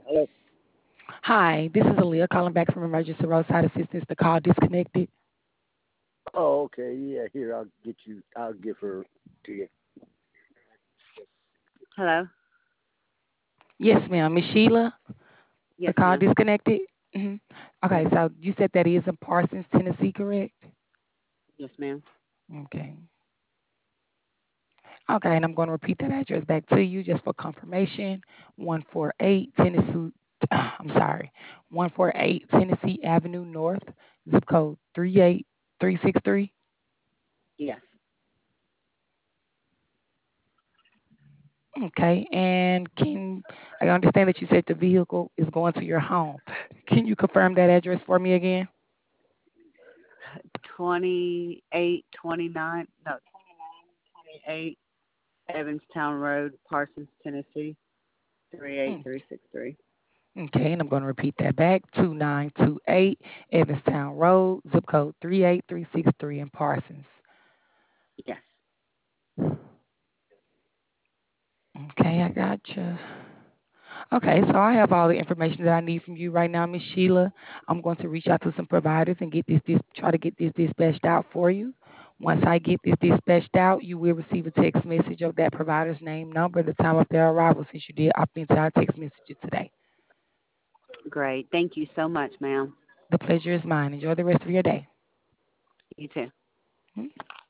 Hello. Hi, this is Aaliyah calling back from Emergency Roadside Assistance. The call disconnected. Oh, okay. Yeah, here I'll get you. I'll give her to you. Hello? Yes, ma'am. Miss Sheila, the Yes, call ma'am. disconnected. hmm Okay, so you said that is in Parsons, Tennessee, correct? Yes, ma'am. Okay. Okay, and I'm going to repeat that address back to you just for confirmation. 148 Tennessee. I'm sorry. 148 Tennessee Avenue North, zip code 38363. Yes. Okay, and I understand that you said the vehicle is going to your home. Can you confirm that address for me again? 2829, no, 28 Evanstown Road, Parsons, Tennessee, Mm, 38363. Okay, and I'm going to repeat that back. 2928 Evanstown Road, zip code 38363 in Parsons. Yes. Okay, I got you. Okay, so I have all the information that I need from you right now, Miss Sheila. I'm going to reach out to some providers and get this try to get this dispatched out for you. Once I get this dispatched out, you will receive a text message of that provider's name, number, the time of their arrival, since you did opt into our text messages today. Great. Thank you so much, ma'am. The pleasure is mine. Enjoy the rest of your day. You too. Mhm.